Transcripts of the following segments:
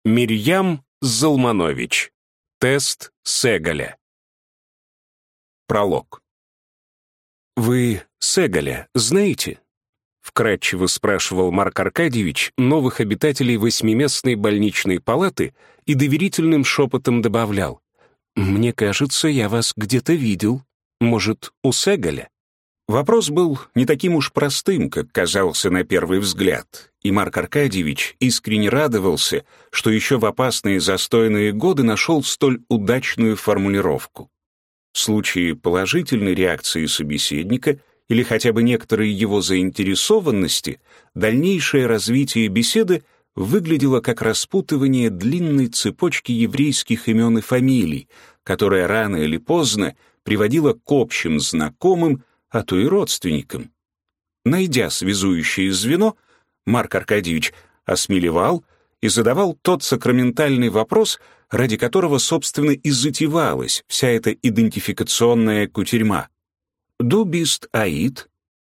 Мирьям Залманович. Тест Сегаля. Пролог. «Вы Сегаля знаете?» — вкратчиво спрашивал Марк Аркадьевич новых обитателей восьмиместной больничной палаты и доверительным шепотом добавлял: «Мне кажется, я вас где-то видел. Может, у Сегаля?» Вопрос был не таким уж простым, как казался на первый взгляд, и Марк Аркадьевич искренне радовался, что еще в опасные застойные годы нашел столь удачную формулировку. В случае положительной реакции собеседника или хотя бы некоторой его заинтересованности, дальнейшее развитие беседы выглядело как распутывание длинной цепочки еврейских имен и фамилий, которая рано или поздно приводила к общим знакомым, а то и родственникам. Найдя связующее звено, Марк Аркадьевич осмелевал и задавал тот сакраментальный вопрос, ради которого, собственно, и затевалась вся эта идентификационная кутерьма. «Du bist Аид?»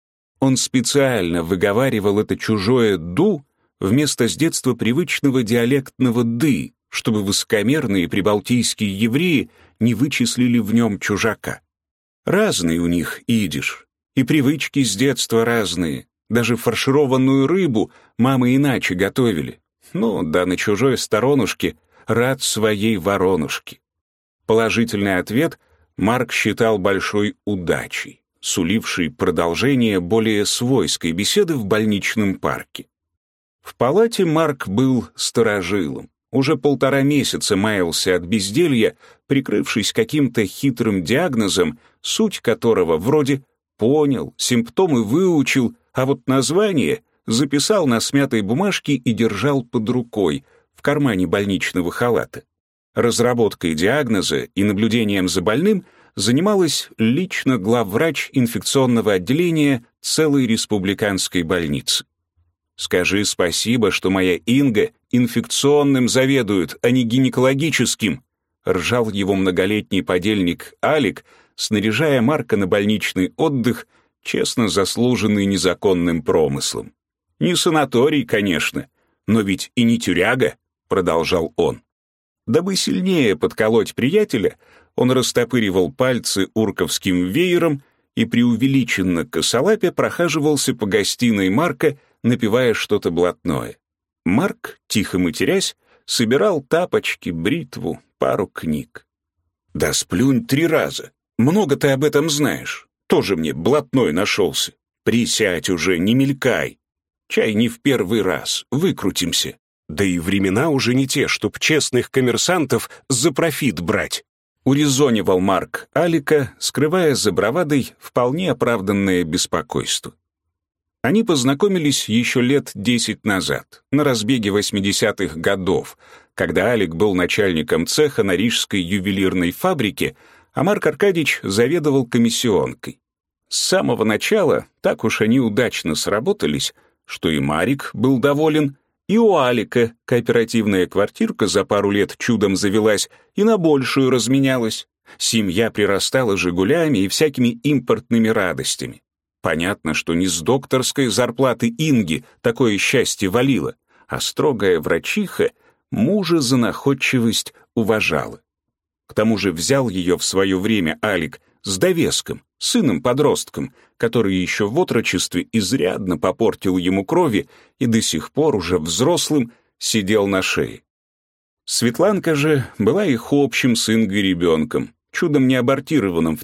Он специально выговаривал это чужое «ду» вместо с детства привычного диалектного «ды», чтобы высокомерные прибалтийские евреи не вычислили в нем чужака. Разный у них идиш, и привычки с детства разные. Даже фаршированную рыбу мамы иначе готовили. Ну, да на чужой сторонушке рад своей воронушке. Положительный ответ Марк считал большой удачей, сулившей продолжение более свойской беседы в больничном парке. В палате Марк был старожилом. Уже 1,5 месяца маялся от безделья, прикрывшись каким-то хитрым диагнозом, суть которого вроде понял, симптомы выучил, а вот название записал на смятой бумажке и держал под рукой, в кармане больничного халата. Разработкой диагноза и наблюдением за больным занималась лично главврач инфекционного отделения целой республиканской больницы. «Скажи спасибо, что моя Инга инфекционным заведует, а не гинекологическим», ржал его многолетний подельник Алик, снаряжая Марка на больничный отдых, честно заслуженный незаконным промыслом. «Не санаторий, конечно, но ведь и не тюряга», — продолжал он. Дабы сильнее подколоть приятеля, он растопыривал пальцы урковским веером и преувеличенно косолапя прохаживался по гостиной Марка, напевая что-то блатное. Марк, тихо матерясь, собирал тапочки, бритву, пару книг. «Да сплюнь 3 раза. Много ты об этом знаешь. Тоже мне блатной нашелся. Присядь уже, не мелькай. Чай не в первый раз, выкрутимся. Да и времена уже не те, чтоб честных коммерсантов за профит брать», урезонивал Марк Алика, скрывая за бравадой вполне оправданное беспокойство. Они познакомились еще лет 10 назад, на разбеге 80-х годов, когда Алик был начальником цеха на рижской ювелирной фабрике, а Марк Аркадьевич заведовал комиссионкой. С самого начала так уж они удачно сработались, что и Марик был доволен, и у Алика кооперативная квартирка за пару лет чудом завелась и на большую разменялась. Семья прирастала «Жигулями» и всякими импортными радостями. Понятно, что не с докторской зарплаты Инги такое счастье валило, а строгая врачиха мужа за находчивость уважала. К тому же взял ее в свое время Алик с довеском, сыном-подростком, который еще в отрочестве изрядно попортил ему крови и до сих пор уже взрослым сидел на шее. Светланка же была их общим с Ингой ребенком, чудом не абортированным в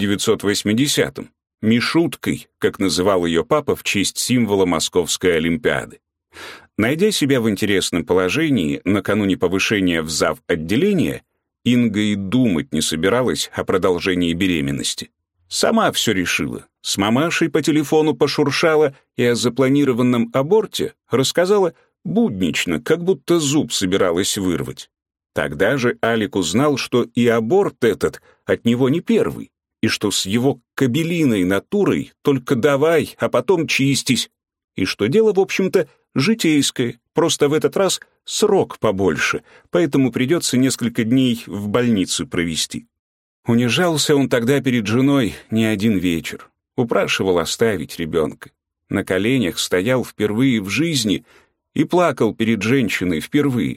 1980-м, Мишуткой, как называл ее папа в честь символа Московской Олимпиады. Найдя себя в интересном положении накануне повышения в зав. Отделения, Инга и думать не собиралась о продолжении беременности. Сама все решила, с мамашей по телефону пошуршала и о запланированном аборте рассказала буднично, как будто зуб собиралась вырвать. Тогда же Алик узнал, что и аборт этот от него не первый, и что с его кобелиной натурой только давай, а потом чистись, и что дело, в общем-то, житейское, просто в этот раз срок побольше, поэтому придется несколько дней в больнице провести. Унижался он тогда перед женой не один вечер, упрашивал оставить ребенка. На коленях стоял впервые в жизни и плакал перед женщиной впервые.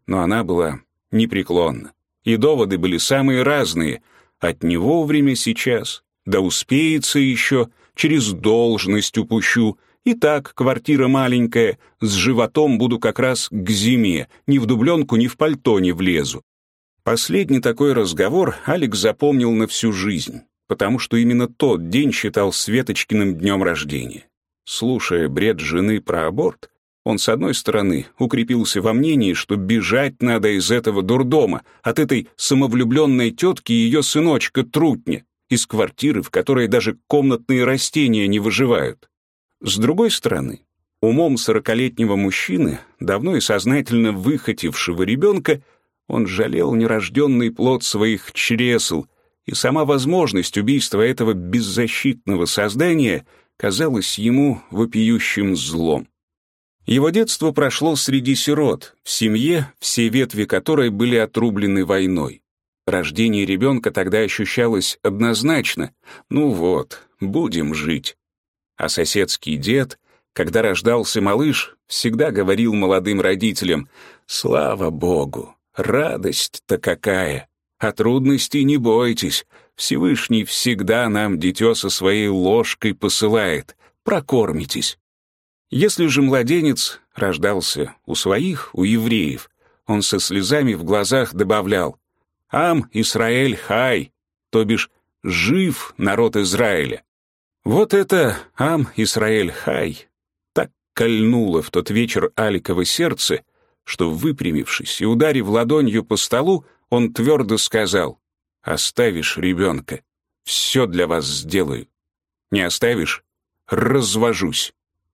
но она была непреклонна. И доводы были самые разные. От не вовремя сейчас, да успеется еще, через должность упущу. И так, квартира маленькая, с животом буду как раз к зиме, ни в дубленку, ни в пальто не влезу. Последний такой разговор Алик запомнил на всю жизнь, потому что именно тот день считал Светочкиным днем рождения. Слушая бред жены про аборт, он, с одной стороны, укрепился во мнении, что бежать надо из этого дурдома, от этой самовлюбленной тетки и ее сыночка-трутня, из квартиры, в которой даже комнатные растения не выживают. С другой стороны, умом 40-летнего мужчины, давно и сознательно выхотевшего ребенка, он жалел нерожденный плод своих чресл, и сама возможность убийства этого беззащитного создания казалась ему вопиющим злом. Его детство прошло среди сирот, в семье, все ветви которой были отрублены войной. Рождение ребенка тогда ощущалось однозначно. Ну вот, будем жить. А соседский дед, когда рождался малыш, всегда говорил молодым родителям: «Слава Богу, радость-то какая! А трудностей не бойтесь, Всевышний всегда нам дитё со своей ложкой посылает, прокормитесь». Если же младенец рождался у своих, у евреев, он со слезами в глазах добавлял: «Ам Исраэль хай», то бишь «жив народ Израиля». Вот это «Ам Исраэль хай» так кольнуло в тот вечер Аликово сердце, что, выпрямившись и ударив ладонью по столу, он твердо сказал: «Оставишь ребенка, все для вас сделаю. Не оставишь — развожусь».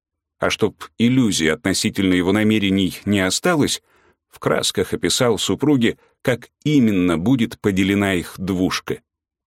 А чтоб иллюзий относительно его намерений не осталось, в красках описал супруге, как именно будет поделена их двушка.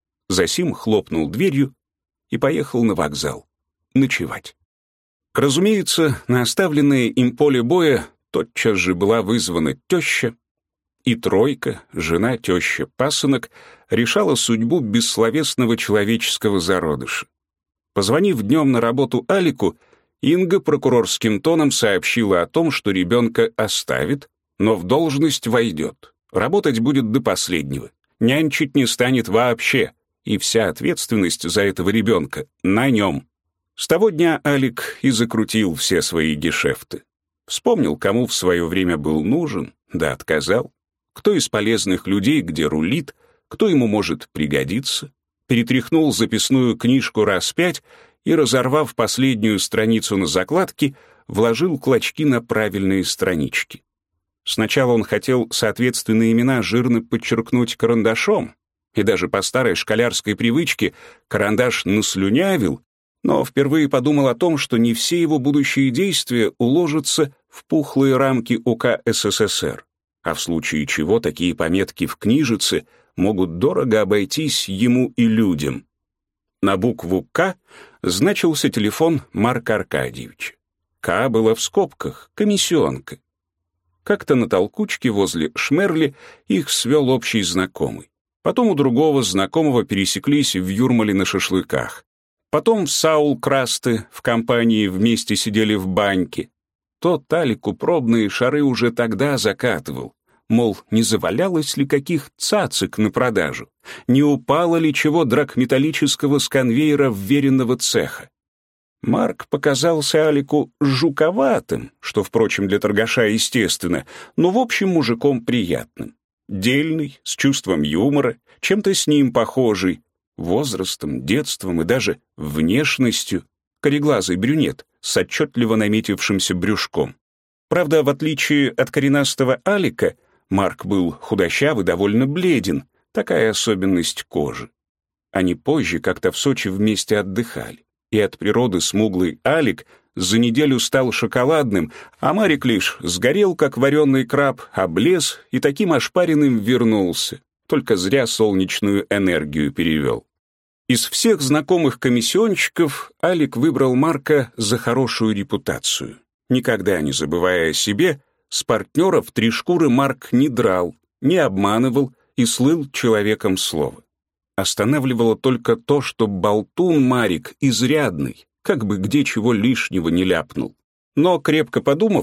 Засим хлопнул дверью и поехал на вокзал ночевать. Разумеется, на оставленное им поле боя тотчас же была вызвана теща, и тройка, жена, теща, пасынок, решала судьбу бессловесного человеческого зародыша. Позвонив днем на работу Алику, Инга прокурорским тоном сообщила о том, что ребенка оставит, но в должность войдет. Работать будет до последнего. Нянчить не станет вообще, и вся ответственность за этого ребенка на нем. С того дня Алик и закрутил все свои гешефты. Вспомнил, кому в свое время был нужен, да отказал. Кто из полезных людей где рулит, кто ему может пригодиться. Перетряхнул записную книжку раз 5 и, разорвав последнюю страницу на закладке, вложил клочки на правильные странички. Сначала он хотел соответственные имена жирно подчеркнуть карандашом, и даже по старой школярской привычке карандаш наслюнявил, но впервые подумал о том, что не все его будущие действия уложатся в пухлые рамки УК СССР, а в случае чего такие пометки в книжице могут дорого обойтись ему и людям. На букву «К» значился телефон Марка Аркадьевича. «К» было в скобках, комиссионка. Как-то на толкучке возле Шмерли их свел общий знакомый. Потом у другого знакомого пересеклись в Юрмале на шашлыках. Потом Саул Красты в компании вместе сидели в баньке. Тот Алику пробные шары уже тогда закатывал. Мол, не завалялось ли каких цацик на продажу, не упало ли чего драгметаллического с конвейера вверенного цеха. Марк показался Алику жуковатым, что, впрочем, для торгаша естественно, но, в общем, мужиком приятным. Дельный, с чувством юмора, чем-то с ним похожий, возрастом, детством и даже внешностью, кореглазый брюнет с отчетливо наметившимся брюшком. Правда, в отличие от коренастого Алика, Марк был худощав и довольно бледен, такая особенность кожи. Они позже как-то в Сочи вместе отдыхали, и от природы смуглый Алик за неделю стал шоколадным, а Марик лишь сгорел, как вареный краб, облез и таким ошпаренным вернулся, только зря солнечную энергию перевел. Из всех знакомых комиссионщиков Алик выбрал Марка за хорошую репутацию. Никогда не забывая о себе, с партнеров 3 шкуры Марк не драл, не обманывал и слыл человеком слова. Останавливало только то, что болтун Марик изрядный, как бы где чего лишнего не ляпнул. Но, крепко подумав,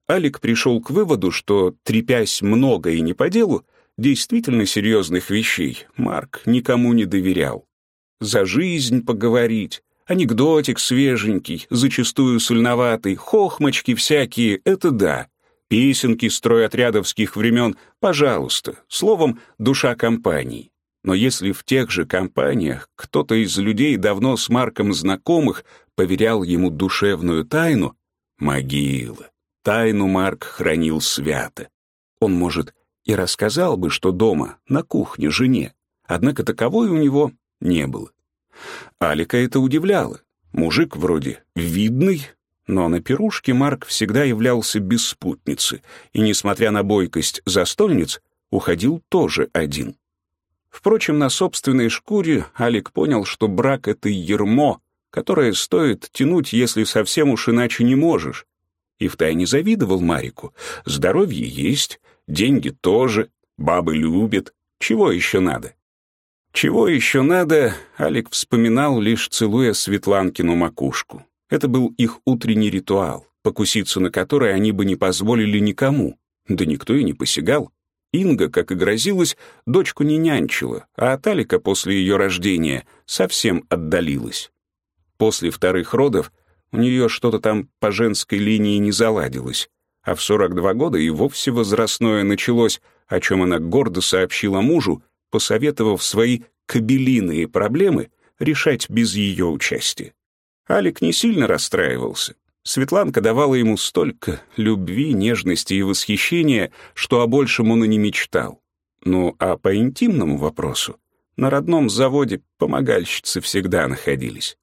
Алик пришел к выводу, что, трепясь много и не по делу, действительно серьезных вещей Марк никому не доверял. За жизнь поговорить, анекдотик свеженький, зачастую сольноватый, хохмочки всякие — это да. Песенки стройотрядовских времен — пожалуйста, словом, душа компании. Но если в тех же компаниях кто-то из людей, давно с Марком знакомых, поверял ему душевную тайну — могила. Тайну Марк хранил свято. Он, может, и рассказал бы, что дома, на кухне, жене, однако таковой у него не было. Алика это удивляло. Мужик вроде видный, но на пирушке Марк всегда являлся без спутницы и, несмотря на бойкость застольниц, уходил тоже один. Впрочем, на собственной шкуре Алик понял, что брак — это ярмо, которое стоит тянуть, если совсем уж иначе не можешь. И втайне завидовал Марику. Здоровье есть, деньги тоже, бабы любят. Чего еще надо? Чего еще надо, Алик вспоминал, лишь целуя Светланкину макушку. Это был их утренний ритуал, покуситься на который они бы не позволили никому. Да никто и не посягал. Инга, как и грозилась, дочку не нянчила, а от Алика после ее рождения совсем отдалилась. После вторых родов у нее что-то там по женской линии не заладилось, а в 42 года и вовсе возрастное началось, о чем она гордо сообщила мужу, посоветовав свои кобелиные проблемы решать без ее участия. Алик не сильно расстраивался. Светланка давала ему столько любви, нежности и восхищения, что о большем он и не мечтал. Ну, а по интимному вопросу на родном заводе помогальщицы всегда находились.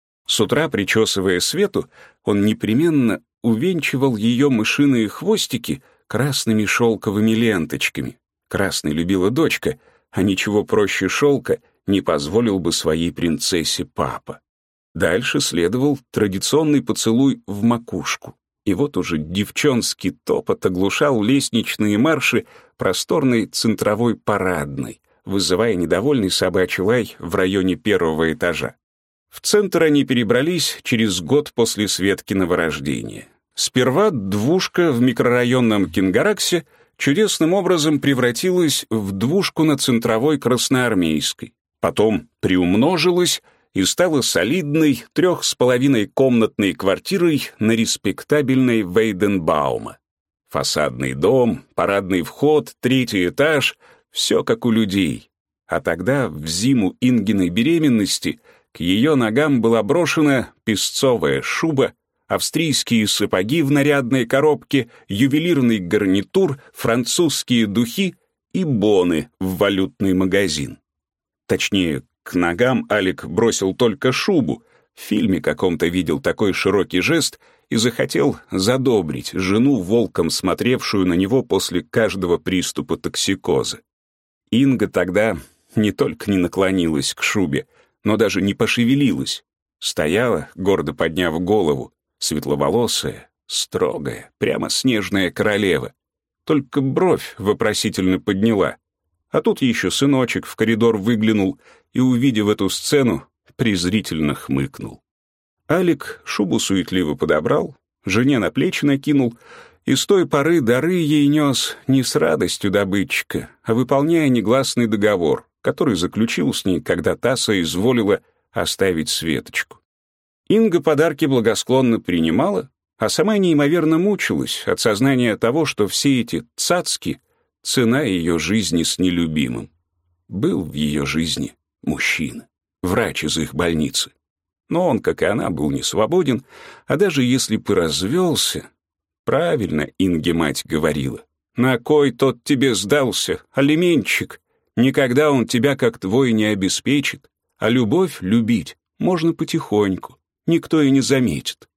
С утра, причесывая Свету, он непременно увенчивал ее мышиные хвостики красными шелковыми ленточками. Красный любила дочка, а ничего проще шелка не позволил бы своей принцессе папа. Дальше следовал традиционный поцелуй в макушку. И вот уже девчонский топот оглушал лестничные марши просторной центровой парадной, вызывая недовольный собачий лай в районе первого этажа. В центр они перебрались через год после Светкиного рождения. Сперва двушка в микрорайонном Кингараксе чудесным образом превратилась в двушку на центровой Красноармейской. Потом приумножилась и стала солидной 3,5-комнатной квартирой на респектабельной Вейденбаума. Фасадный дом, парадный вход, 3-й этаж — все как у людей. А тогда, в зиму Ингиной беременности, к ее ногам была брошена песцовая шуба, австрийские сапоги в нарядной коробке, ювелирный гарнитур, французские духи и боны в валютный магазин. Точнее, к ногам Алик бросил только шубу. В фильме каком-то видел такой широкий жест и захотел задобрить жену, волком смотревшую на него после каждого приступа токсикоза. Инга тогда не только не наклонилась к шубе, но даже не пошевелилась. Стояла, гордо подняв голову, светловолосая, строгая, прямо снежная королева. Только бровь вопросительно подняла. А тут еще сыночек в коридор выглянул и, увидев эту сцену, презрительно хмыкнул. Алик шубу суетливо подобрал, жене на плечи накинул, и с той поры дары ей нес не с радостью добытчика, а выполняя негласный договор, который заключил с ней, когда та соизволила оставить Светочку. Инга подарки благосклонно принимала, а сама неимоверно мучилась от сознания того, что все эти цацки — цена ее жизни с нелюбимым. Был в ее жизни мужчина, врач из их больницы. Но он, как и она, был не свободен, а даже если бы развелся, правильно Инге мать говорила, «На кой тот тебе сдался, алименщик? Никогда он тебя как твой не обеспечит, а любовь любить можно потихоньку, никто и не заметит».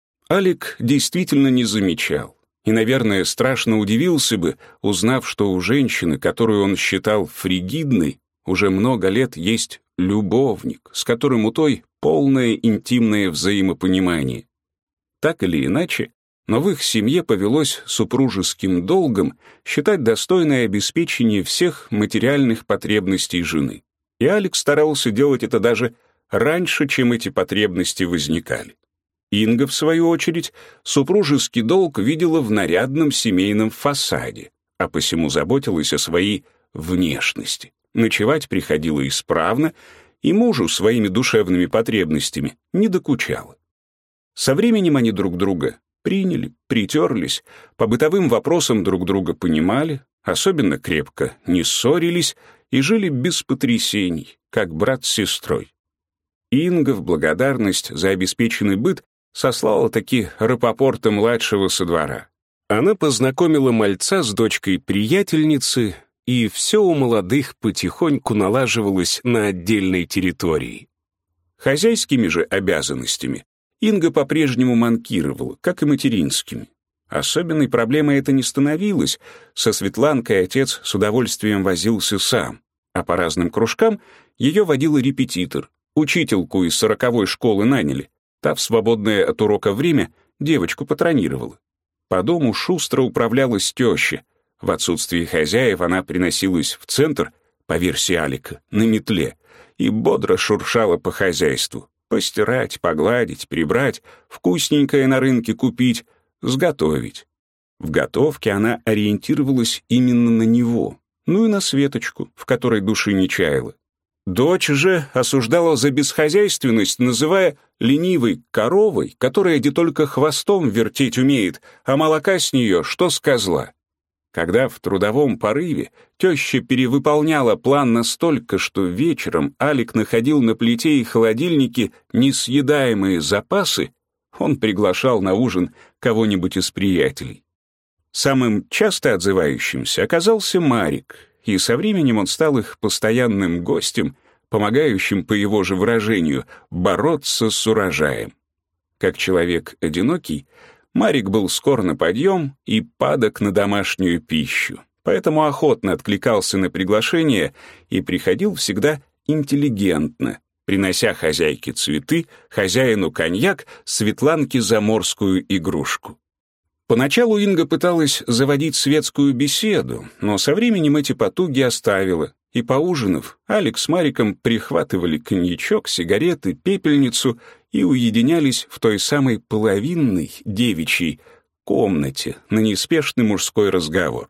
Алик действительно не замечал. И, наверное, страшно удивился бы, узнав, что у женщины, которую он считал фригидной, уже много лет есть любовник, с которым у той полное интимное взаимопонимание. Так или иначе, но в их семье повелось супружеским долгом считать достойное обеспечение всех материальных потребностей жены. И Алик старался делать это даже раньше, чем эти потребности возникали. Инга, в свою очередь, супружеский долг видела в нарядном семейном фасаде, а посему заботилась о своей внешности. Ночевать приходила исправно, и мужу своими душевными потребностями не докучала. Со временем они друг друга приняли, притерлись, по бытовым вопросам друг друга понимали, особенно крепко не ссорились и жили без потрясений, как брат с сестрой. Инга в благодарность за обеспеченный быт сослала таки Рапопорта-младшего со двора. Она познакомила мальца с дочкой приятельницы, и все у молодых потихоньку налаживалось на отдельной территории. Хозяйскими же обязанностями Инга по-прежнему манкировала, как и материнскими. Особенной проблемой это не становилось, со Светланкой отец с удовольствием возился сам, а по разным кружкам ее водил репетитор, учительку из 40-й школы наняли, та в свободное от урока время девочку патронировала. По дому шустро управлялась теща. В отсутствие хозяев она приносилась в центр, по версии Алика, на метле, и бодро шуршала по хозяйству. Постирать, погладить, прибрать, вкусненькое на рынке купить, сготовить. В готовке она ориентировалась именно на него, ну и на Светочку, в которой души не чаяла. Дочь же осуждала за бесхозяйственность, называя ленивой коровой, которая где только хвостом вертеть умеет, а молока с нее, что с козла. Когда в трудовом порыве теща перевыполняла план настолько, что вечером Алик находил на плите и холодильнике несъедаемые запасы, он приглашал на ужин кого-нибудь из приятелей. Самым часто отзывающимся оказался Марик, и со временем он стал их постоянным гостем, помогающим, по его же выражению, бороться с урожаем. Как человек одинокий, Марик был скор на подъем и падок на домашнюю пищу, поэтому охотно откликался на приглашение и приходил всегда интеллигентно, принося хозяйке цветы, хозяину коньяк, Светланке заморскую игрушку. Поначалу Инга пыталась заводить светскую беседу, но со временем эти потуги оставила, и, поужинав, Алик с Мариком прихватывали коньячок, сигареты, пепельницу и уединялись в той самой половинной, девичьей, комнате на неспешный мужской разговор.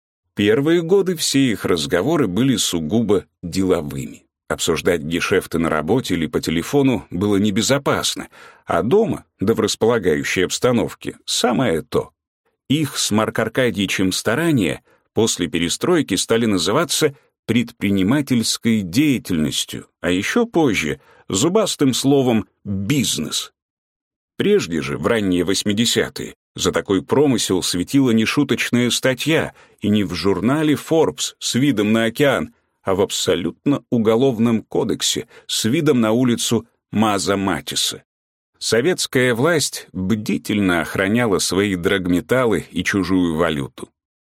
Первые годы все их разговоры были сугубо деловыми. Обсуждать гешефты на работе или по телефону было небезопасно, а дома, да в располагающей обстановке, самое то. Их с Марк Аркадьевичем старания после перестройки стали называться предпринимательской деятельностью, а еще позже — зубастым словом «бизнес». Прежде же, в ранние 80-е, за такой промысел светила нешуточная статья, и не в журнале Forbes с видом на океан, а в абсолютно уголовном кодексе с видом на улицу Маза Матиса. Советская власть бдительно охраняла свои драгметаллы и чужую валюту.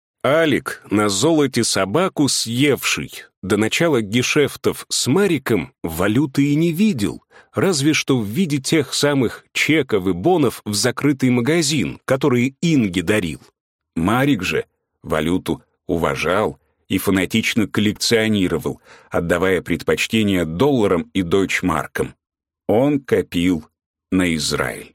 Алик, на золоте собаку съевший, до начала гешефтов с Мариком валюты и не видел, разве что в виде тех самых чеков и бонов в закрытый магазин, которые Инге дарил. Марик же валюту уважал и фанатично коллекционировал, отдавая предпочтение долларам и дойчмаркам. Он копил на Израиль.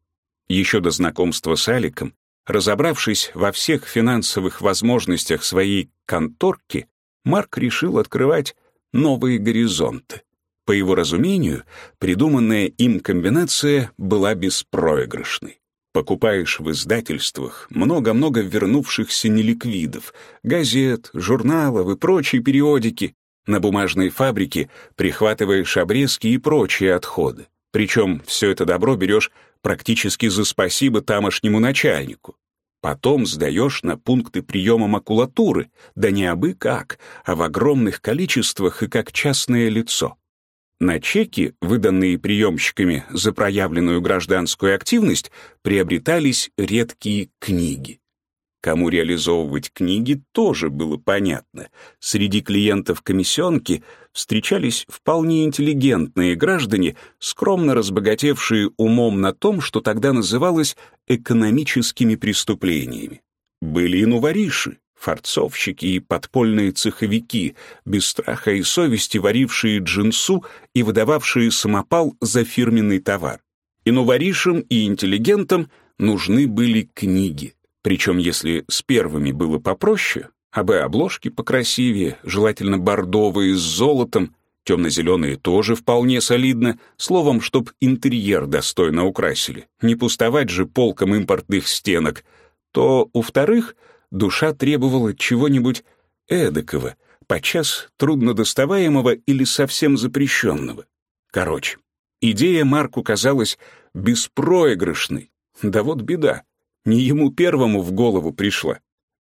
Еще до знакомства с Аликом, разобравшись во всех финансовых возможностях своей конторки, Марк решил открывать новые горизонты. По его разумению, придуманная им комбинация была беспроигрышной. Покупаешь в издательствах много-много вернувшихся неликвидов, газет, журналов и прочей периодики. На бумажной фабрике прихватываешь обрезки и прочие отходы. Причем все это добро берешь практически за спасибо тамошнему начальнику. Потом сдаешь на пункты приема макулатуры, да не абы как, а в огромных количествах и как частное лицо. На чеки, выданные приемщиками за проявленную гражданскую активность, приобретались редкие книги. Кому реализовывать книги, тоже было понятно. Среди клиентов комиссионки встречались вполне интеллигентные граждане, скромно разбогатевшие умом на том, что тогда называлось экономическими преступлениями. Были и новориши, форцовщики и подпольные цеховики, без страха и совести варившие джинсу и выдававшие самопал за фирменный товар. И новоришам, и интеллигентам нужны были книги. Причем, если с первыми было попроще, обложки покрасивее, желательно бордовые с золотом, темно-зеленые тоже вполне солидно, словом, чтоб интерьер достойно украсили, не пустовать же полком импортных стенок, то у вторых душа требовала чего-нибудь эдакого, подчас труднодоставаемого или совсем запрещенного. Короче, идея Марку казалась беспроигрышной. Да вот беда, не ему первому в голову пришла.